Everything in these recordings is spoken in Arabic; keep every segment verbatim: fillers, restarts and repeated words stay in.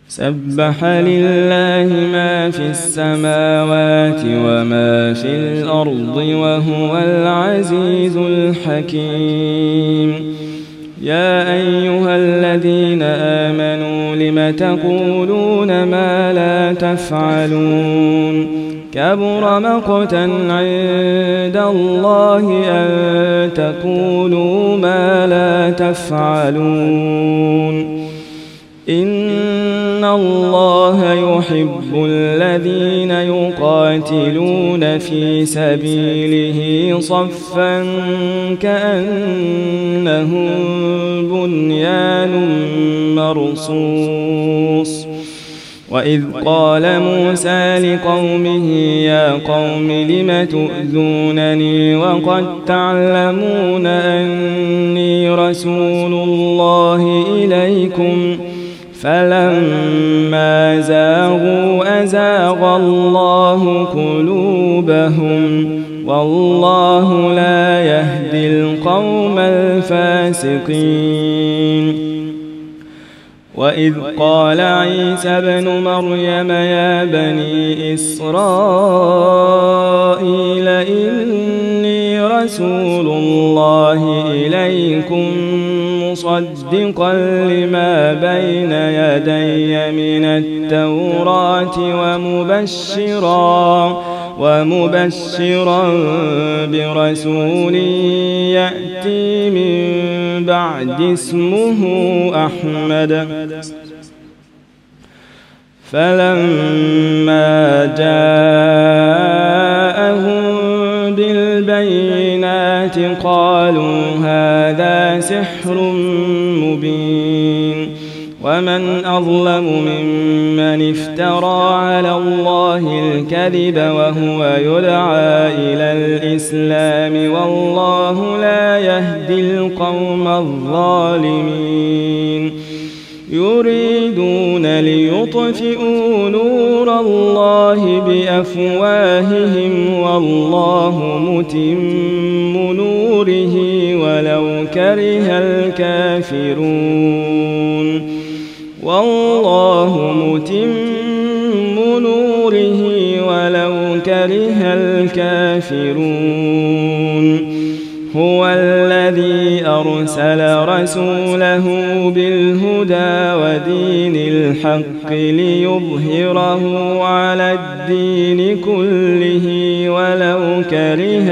سبح لله ما في السماوات وما في الأرض وهو العزيز الحكيم. يا أيها الذين آمنوا لم تقولون ما لا تفعلون كبر مقتا عند الله أن تقولوا ما لا تفعلون. إن الله يحب الذين يقاتلون في سبيله صفا كأنهم بنيان مرصوص. وإذ قال موسى لقومه يا قوم لم تؤذونني وقد تعلمون أني رسول الله إليكم فلما زاغوا أزاغ الله قلوبهم والله لا يهدي القوم الفاسقين. وإذ قال عيسى ابن مريم يا بني إسرائيل إني رسول الله إليكم مصدقا لما بين يدي من التوراة ومبشرا ومبشرا برسول يأتي من بعد اسمه أحمد. فلما جاءهم بالبينات قالوا هذا سحر مبين. ومن أظلم ممن افترى على الله الكذب وهو يدعى إلى الإسلام والله لا يهدي القوم الظالمين. يريدون ليطفئوا نور الله بأفواههم والله متم نوره ولو كره الكافرون. والله متم نوره ولو كره الكافرون. هو الذي أرسل رسوله بالهدى ودين الحق ليظهره على الدين كله ولو كره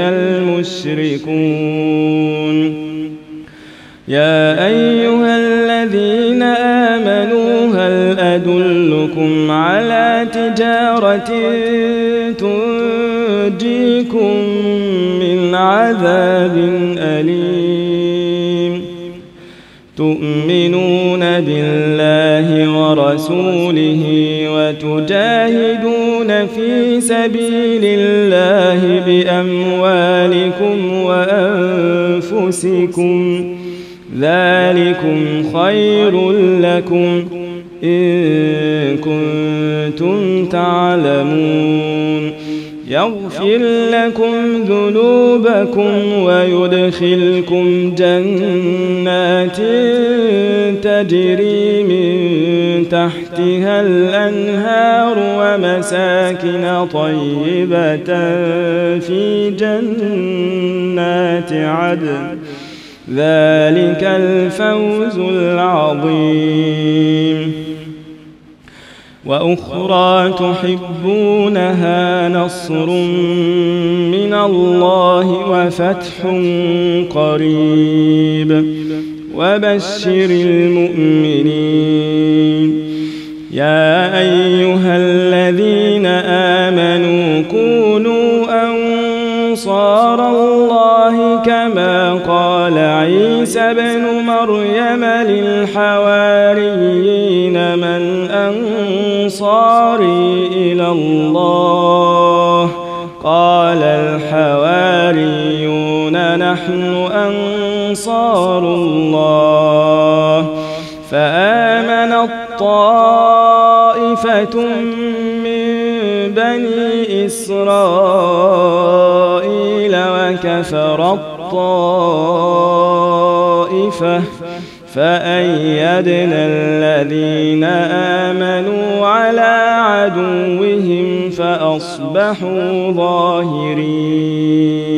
المشركون. يا أيها الذين آمنوا هل أدلكم على تجارة تنجيكم من عذاب أليم. تؤمنون بالله ورسوله وتجاهدون في سبيل الله بأموالكم وأنفسكم ذلكم خير لكم إن كنتم تعلمون. يغفر لكم ذنوبكم ويدخلكم جنات تجري من تحتها الأنهار ومساكن طيبة في جنات عدن ذلك الفوز العظيم. وأخرى تحبونها نصر من الله وفتح قريب وبشر المؤمنين. يا أيها الذين آمنوا كونوا أنصار الله كما قال عيسى ابن مريم للحواريين من أنصاري إلى الله قال الحواريون نحن أنصار الله. فآمنت طائفة من بني إسرائيل وكفرت طائفة فأيدنا الذين آمنوا على عدوهم فأصبحوا ظاهرين